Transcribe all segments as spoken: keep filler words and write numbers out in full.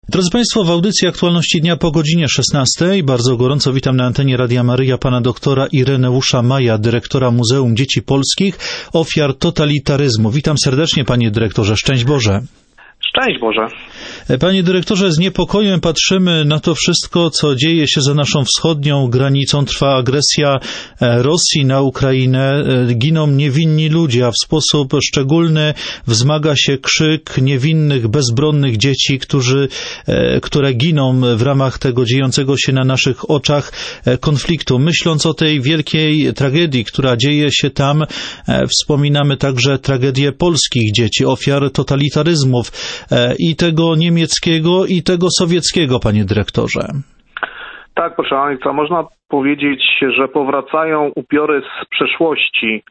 Drodzy Państwo, w audycji Aktualności Dnia po godzinie szesnastej bardzo gorąco witam na antenie Radia Maryja pana doktora Ireneusza Maja, dyrektora Muzeum Dzieci Polskich, ofiar totalitaryzmu. Witam serdecznie, panie dyrektorze. Szczęść Boże. Szczęść Boże. Panie dyrektorze, z niepokojem patrzymy na to wszystko, co dzieje się za naszą wschodnią granicą. Trwa agresja Rosji na Ukrainę. Giną niewinni ludzie, a w sposób szczególny wzmaga się krzyk niewinnych, bezbronnych dzieci, którzy, które giną w ramach tego dziejącego się na naszych oczach konfliktu. Myśląc o tej wielkiej tragedii, która dzieje się tam, wspominamy także tragedię polskich dzieci, ofiar totalitaryzmów, i tego niemieckiego, i tego sowieckiego, panie dyrektorze. Tak, proszę Państwa, można powiedzieć, że powracają upiory z przeszłości,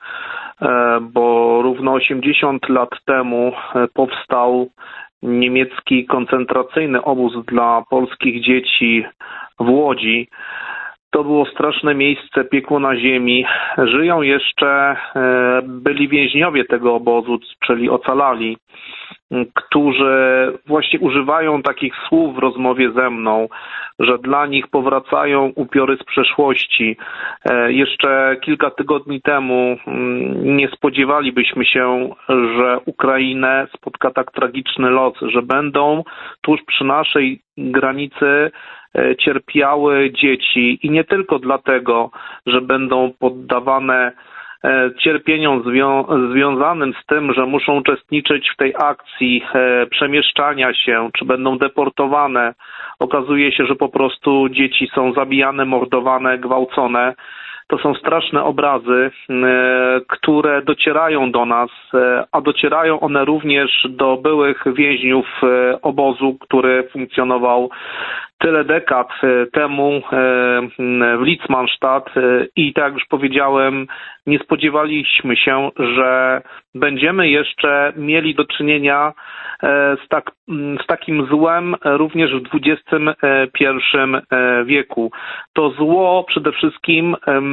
bo równo osiemdziesiąt lat temu powstał niemiecki koncentracyjny obóz dla polskich dzieci w Łodzi. To było straszne miejsce, piekło na ziemi. Żyją jeszcze byli więźniowie tego obozu, czyli ocalali, którzy właśnie używają takich słów w rozmowie ze mną, że dla nich powracają upiory z przeszłości. Jeszcze kilka tygodni temu nie spodziewalibyśmy się, że Ukrainę spotka tak tragiczny los, że będą tuż przy naszej granicy cierpiały dzieci i nie tylko dlatego, że będą poddawane cierpieniom zwią- związanym z tym, że muszą uczestniczyć w tej akcji e, przemieszczania się, czy będą deportowane. Okazuje się, że po prostu dzieci są zabijane, mordowane, gwałcone. To są straszne obrazy, e, które docierają do nas, e, a docierają one również do byłych więźniów e, obozu, który funkcjonował tyle dekad temu w Litzmannstadt i tak jak już powiedziałem, nie spodziewaliśmy się, że będziemy jeszcze mieli do czynienia z, tak, z takim złem również w dwudziestym pierwszym wieku. To zło przede wszystkim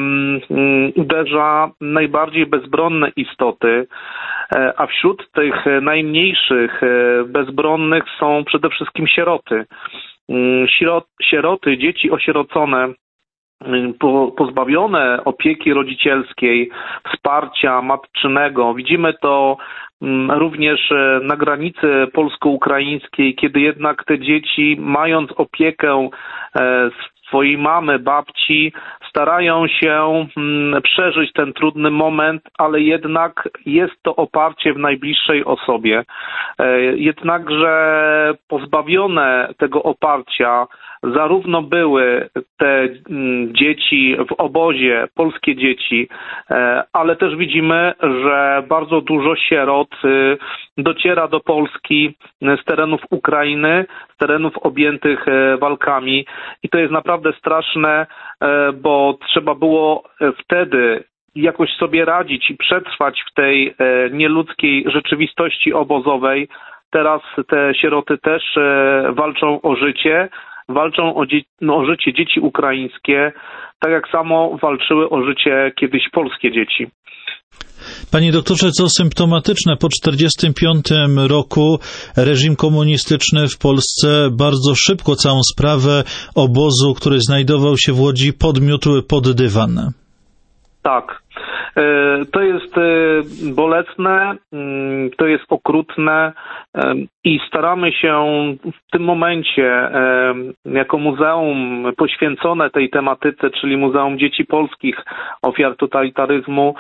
uderza najbardziej bezbronne istoty, a wśród tych najmniejszych bezbronnych są przede wszystkim sieroty. Sierot, sieroty, dzieci osierocone, po, pozbawione opieki rodzicielskiej, wsparcia matczynego. Widzimy to również na granicy polsko-ukraińskiej, kiedy jednak te dzieci, mając opiekę swojej mamy, babci, starają się przeżyć ten trudny moment, ale jednak jest to oparcie w najbliższej osobie. Jednakże pozbawione tego oparcia zarówno były te dzieci w obozie, polskie dzieci, ale też widzimy, że bardzo dużo sierot dociera do Polski z terenów Ukrainy, z terenów objętych walkami i to jest naprawdę straszne, bo trzeba było wtedy jakoś sobie radzić i przetrwać w tej nieludzkiej rzeczywistości obozowej. Teraz te sieroty też walczą o życie, walczą o, dzie- no, o życie dzieci ukraińskie, tak jak samo walczyły o życie kiedyś polskie dzieci. Panie doktorze, co symptomatyczne, po czterdziestym piątym roku reżim komunistyczny w Polsce bardzo szybko całą sprawę obozu, który znajdował się w Łodzi, podmiótł pod dywan. Tak. To jest bolesne, to jest okrutne i staramy się w tym momencie jako muzeum poświęcone tej tematyce, czyli Muzeum Dzieci Polskich, ofiar totalitaryzmu,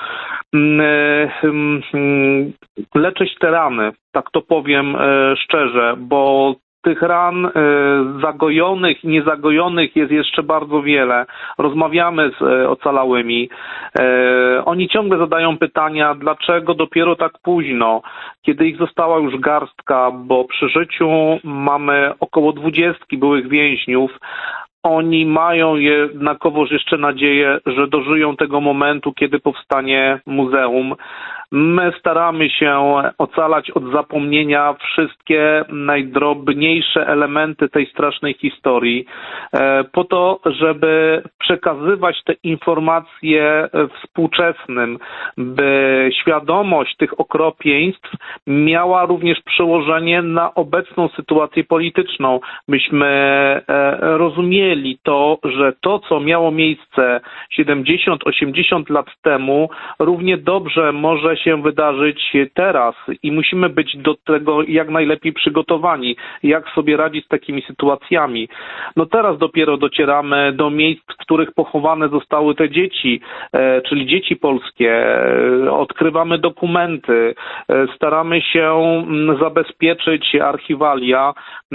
leczyć te rany, tak to powiem szczerze, bo tych ran y, zagojonych i niezagojonych jest jeszcze bardzo wiele. Rozmawiamy z y, ocalałymi. Y, oni ciągle zadają pytania, dlaczego dopiero tak późno, kiedy ich została już garstka, bo przy życiu mamy około dwudziestki byłych więźniów. Oni mają jednakowoż jeszcze nadzieję, że dożyją tego momentu, kiedy powstanie muzeum. My staramy się ocalać od zapomnienia wszystkie najdrobniejsze elementy tej strasznej historii, po to, żeby przekazywać te informacje współczesnym, by świadomość tych okropieństw miała również przełożenie na obecną sytuację polityczną. Myśmy rozumieli to, że to, co miało miejsce siedemdziesiąt osiemdziesiąt lat temu, równie dobrze może się wydarzyć teraz i musimy być do tego jak najlepiej przygotowani, jak sobie radzić z takimi sytuacjami. No teraz dopiero docieramy do miejsc, w których pochowane zostały te dzieci, czyli dzieci polskie. Odkrywamy dokumenty, staramy się zabezpieczyć archiwalia.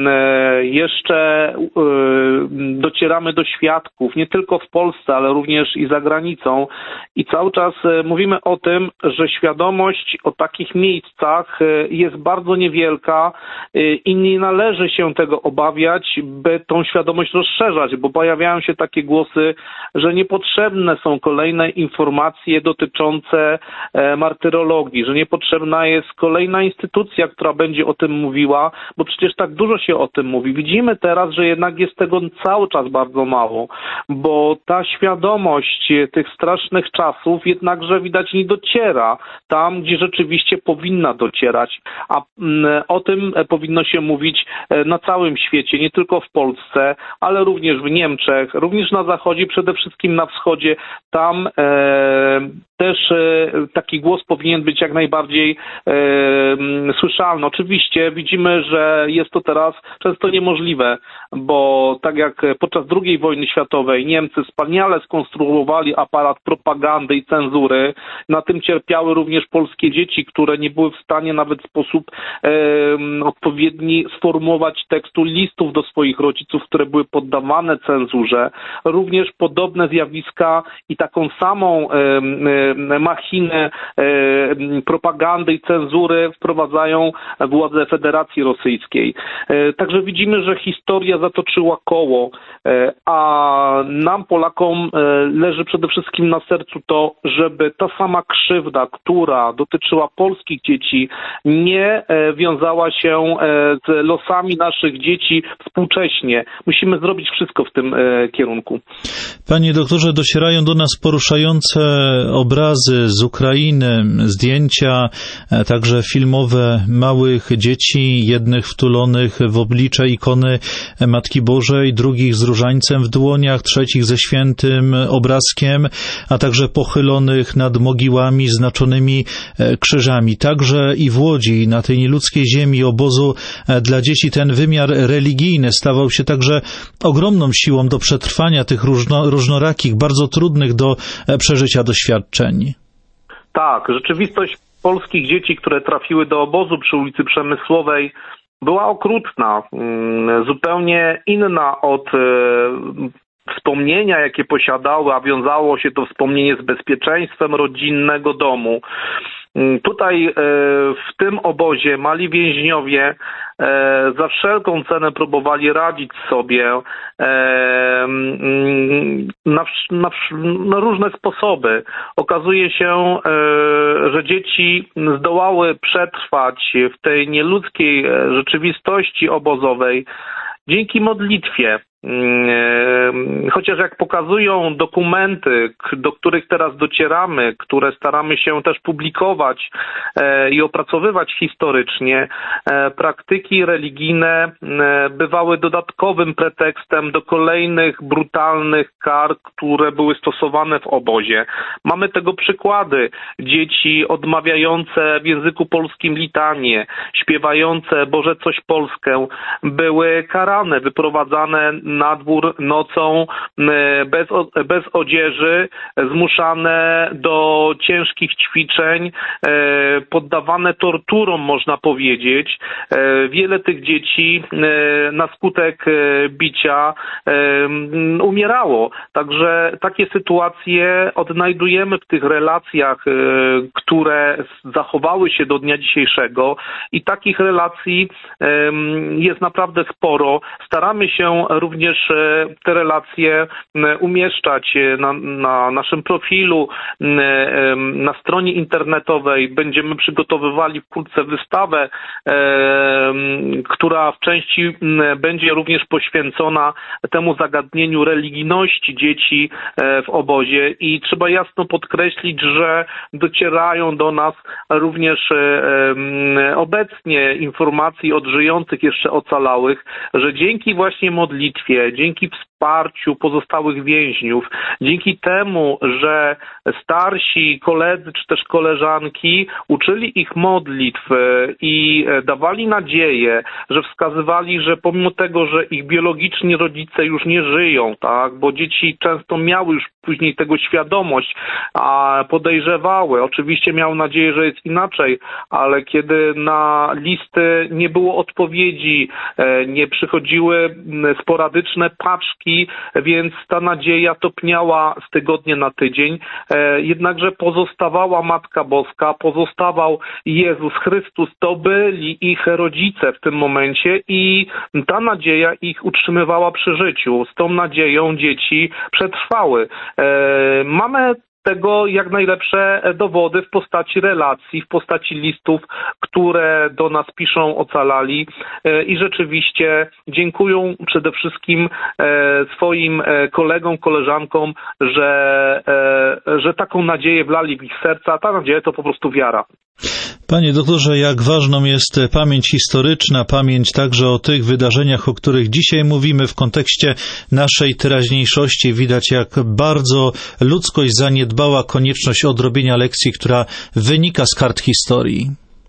Jeszcze docieramy do świadków, nie tylko w Polsce, ale również i za granicą. I cały czas mówimy o tym, że świadomość o takich miejscach jest bardzo niewielka i nie należy się tego obawiać, by tą świadomość rozszerzać, bo pojawiają się takie głosy, że niepotrzebne są kolejne informacje dotyczące martyrologii, że niepotrzebna jest kolejna instytucja, która będzie o tym mówiła, bo przecież tak dużo się o tym mówi. Widzimy teraz, że jednak jest tego cały czas bardzo mało, bo ta świadomość tych strasznych czasów jednakże widać nie dociera tam, gdzie rzeczywiście powinna docierać, a o tym powinno się mówić na całym świecie, nie tylko w Polsce, ale również w Niemczech, również na Zachodzie, przede wszystkim na Wschodzie. Tam e, też e, taki głos powinien być jak najbardziej e, słyszalny. Oczywiście widzimy, że jest to teraz często niemożliwe, bo tak jak podczas drugiej wojny światowej Niemcy wspaniale skonstruowali aparat propagandy i cenzury, na tym cierpiały również polskie dzieci, które nie były w stanie nawet w sposób e, odpowiedni sformułować tekstu listów do swoich rodziców, które były poddawane cenzurze. Również podobne zjawiska i taką samą e, e, machinę e, propagandy i cenzury wprowadzają władze Federacji Rosyjskiej. E, także widzimy, że historia zatoczyła koło, e, a nam, Polakom, e, leży przede wszystkim na sercu to, żeby ta sama krzywda, która dotyczyła polskich dzieci, nie e, wiązała się e, z losami naszych dzieci współcześnie. Musimy zrobić wszystko w tym e, kierunku. Panie doktorze, docierają do nas poruszające obrazy z Ukrainy, zdjęcia, e, także filmowe małych dzieci, jednych wtulonych w oblicze ikony Matki Bożej, drugich z różańcem w dłoniach, trzecich ze świętym obrazkiem, a także pochylonych nad mogiłami znaczonymi krzyżami. Także i w Łodzi, na tej nieludzkiej ziemi obozu dla dzieci, ten wymiar religijny stawał się także ogromną siłą do przetrwania tych różno, różnorakich, bardzo trudnych do przeżycia doświadczeń. Tak, rzeczywistość polskich dzieci, które trafiły do obozu przy ulicy Przemysłowej, była okrutna, zupełnie inna od wspomnienia, jakie posiadały, a wiązało się to wspomnienie z bezpieczeństwem rodzinnego domu. Tutaj w tym obozie mali więźniowie za wszelką cenę próbowali radzić sobie na, na, na różne sposoby. Okazuje się, że dzieci zdołały przetrwać w tej nieludzkiej rzeczywistości obozowej dzięki modlitwie. Chociaż jak pokazują dokumenty, do których teraz docieramy, które staramy się też publikować i opracowywać historycznie, praktyki religijne bywały dodatkowym pretekstem do kolejnych brutalnych kar, które były stosowane w obozie. Mamy tego przykłady. Dzieci odmawiające w języku polskim litanie, śpiewające Boże coś Polskę, były karane, wyprowadzane na dwór nocą bez, bez odzieży, zmuszane do ciężkich ćwiczeń, poddawane torturom, można powiedzieć. Wiele tych dzieci na skutek bicia umierało. Także takie sytuacje odnajdujemy w tych relacjach, które zachowały się do dnia dzisiejszego i takich relacji jest naprawdę sporo. Staramy się również również te relacje umieszczać na, na naszym profilu, na stronie internetowej. Będziemy przygotowywali wkrótce wystawę, która w części będzie również poświęcona temu zagadnieniu religijności dzieci w obozie i trzeba jasno podkreślić, że docierają do nas również obecnie informacje od żyjących jeszcze ocalałych, że dzięki właśnie modlitwie, dzięki wsparciu pozostałych więźniów, dzięki temu, że starsi koledzy czy też koleżanki uczyli ich modlitw i dawali nadzieję, że wskazywali, że pomimo tego, że ich biologiczni rodzice już nie żyją, tak, bo dzieci często miały już później tego świadomość, a podejrzewały, oczywiście miały nadzieję, że jest inaczej, ale kiedy na listy nie było odpowiedzi, nie przychodziły sporadyczne paczki, więc ta nadzieja topniała z tygodnia na tydzień, jednakże pozostawała Matka Boska, pozostawał Jezus Chrystus, to byli ich rodzice w tym momencie i ta nadzieja ich utrzymywała przy życiu. Z tą nadzieją dzieci przetrwały. Mamy tego jak najlepsze dowody w postaci relacji, w postaci listów, które do nas piszą ocalali i rzeczywiście dziękują przede wszystkim swoim kolegom, koleżankom, że, że taką nadzieję wlali w ich serca, a ta nadzieja to po prostu wiara. Panie doktorze, jak ważną jest pamięć historyczna, pamięć także o tych wydarzeniach, o których dzisiaj mówimy w kontekście naszej teraźniejszości. Widać, jak bardzo ludzkość zaniedbała konieczność odrobienia lekcji, która wynika z kart historii.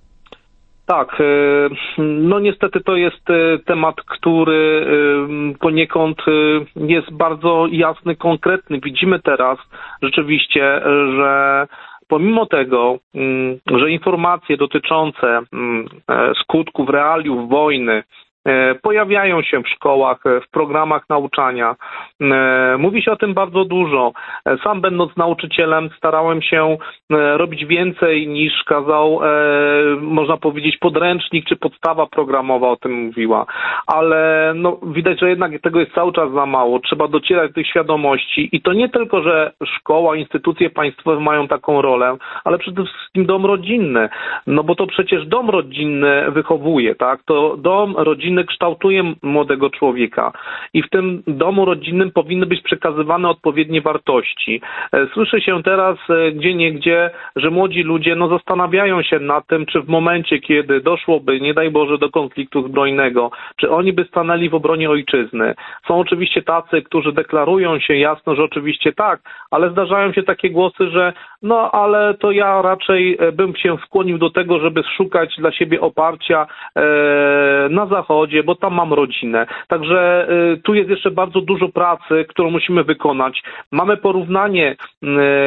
Tak, no niestety to jest temat, który poniekąd jest bardzo jasny, konkretny. Widzimy teraz rzeczywiście, że pomimo tego, że informacje dotyczące skutków, realiów wojny pojawiają się w szkołach, w programach nauczania. Mówi się o tym bardzo dużo. Sam będąc nauczycielem starałem się robić więcej niż kazał, można powiedzieć, podręcznik czy podstawa programowa o tym mówiła. Ale no, widać, że jednak tego jest cały czas za mało. Trzeba docierać do tych świadomości i to nie tylko, że szkoła, instytucje państwowe mają taką rolę, ale przede wszystkim dom rodzinny. No bo to przecież dom rodzinny wychowuje, tak? To dom rodzinny kształtuje młodego człowieka i w tym domu rodzinnym powinny być przekazywane odpowiednie wartości. Słyszy się teraz gdzieniegdzie, że młodzi ludzie no, zastanawiają się nad tym, czy w momencie, kiedy doszłoby, nie daj Boże, do konfliktu zbrojnego, czy oni by stanęli w obronie ojczyzny. Są oczywiście tacy, którzy deklarują się jasno, że oczywiście tak, ale zdarzają się takie głosy, że no ale to ja raczej bym się skłonił do tego, żeby szukać dla siebie oparcia e, na Zachodzie, bo tam mam rodzinę. Także e, tu jest jeszcze bardzo dużo pracy, którą musimy wykonać. Mamy porównanie e,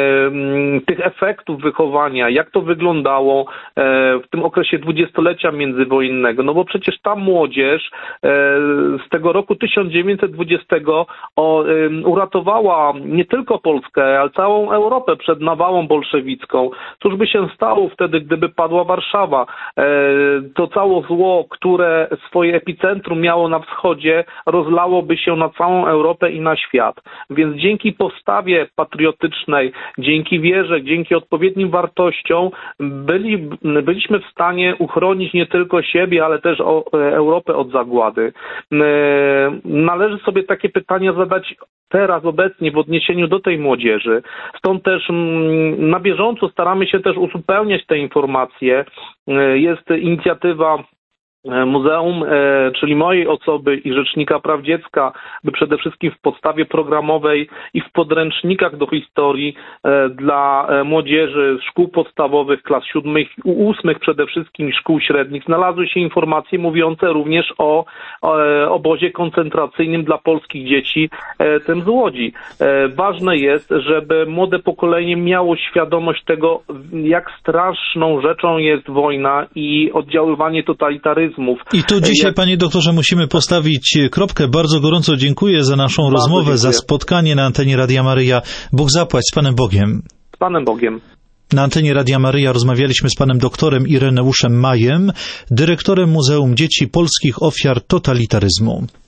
tych efektów wychowania, jak to wyglądało e, w tym okresie dwudziestolecia międzywojennego. No bo przecież ta młodzież e, z tego roku tysiąc dziewięćset dwudziestego o, e, uratowała nie tylko Polskę, ale całą Europę przed nawałą bolszewicką. Cóż by się stało wtedy, gdyby padła Warszawa? E, to całe zło, które swoje epicentrum miało na wschodzie, rozlałoby się na całą Europę i na świat. Więc dzięki postawie patriotycznej, dzięki wierze, dzięki odpowiednim wartościom byli, byliśmy w stanie uchronić nie tylko siebie, ale też o, Europę od zagłady. E, należy sobie takie pytania zadać teraz, obecnie w odniesieniu do tej młodzieży. Stąd też m, na bieżąco staramy się też uzupełniać te informacje. E, jest inicjatywa Muzeum, czyli mojej osoby i Rzecznika Praw Dziecka, by przede wszystkim w podstawie programowej i w podręcznikach do historii dla młodzieży z szkół podstawowych, klas siódmych, ósmych przede wszystkim szkół średnich znalazły się informacje mówiące również o obozie koncentracyjnym dla polskich dzieci, tym z Łodzi. Ważne jest, żeby młode pokolenie miało świadomość tego, jak straszną rzeczą jest wojna i oddziaływanie totalitaryzmu. I tu dzisiaj, Jak... panie doktorze, musimy postawić kropkę. Bardzo gorąco dziękuję za naszą Bardzo rozmowę, dziękuję. Za spotkanie na antenie Radia Maryja. Bóg zapłać, z Panem Bogiem. Z Panem Bogiem. Na antenie Radia Maryja rozmawialiśmy z panem doktorem Ireneuszem Majem, dyrektorem Muzeum Dzieci Polskich Ofiar Totalitaryzmu.